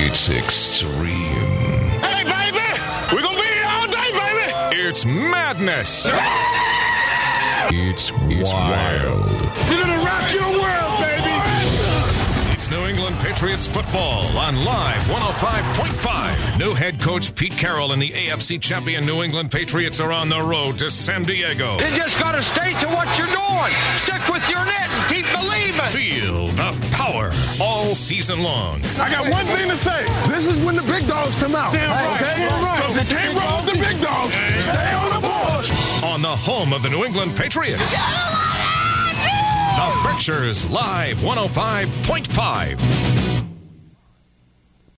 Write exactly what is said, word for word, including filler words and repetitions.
It's extreme. Hey, baby! We're gonna be here all day, baby! It's madness. It's, it's wild. We're gonna rock your world, baby! It's New England Patriots football on Live one oh five point five. New head coach Pete Carroll and the A F C champion New England Patriots are on the road to San Diego. You just gotta stay to what you're doing. Stick with your net and keep believing. Feel the power all season long. I got one thing to say. This is when the big dogs come out. Damn right. Okay? Damn right. So if you can't roll with the big dogs, stay on the board. On the home of the New England Patriots. The Berkshires Live one oh five point five.